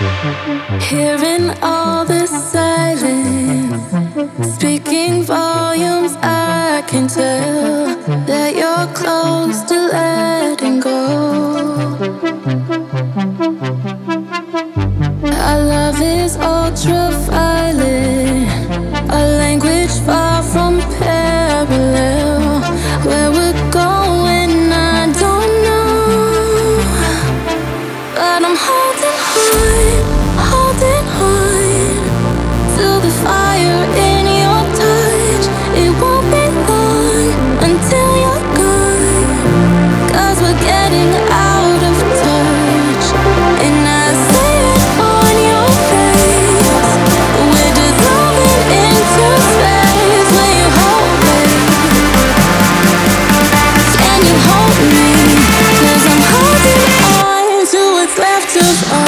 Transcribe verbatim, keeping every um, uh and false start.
Hearing all the silence, speaking volumes, I can tell that you're close to letting go. Our love is ultraviolet, a language far from parallel. Where we're going, I don't know, but I'm holding on, holding on to the fire in your touch. It won't be long until you're gone, 'cause we're getting out of touch. And I see it on your face. We're dissolving into space. When you hold me, can you hold me? 'Cause I'm holding on to what's left of us.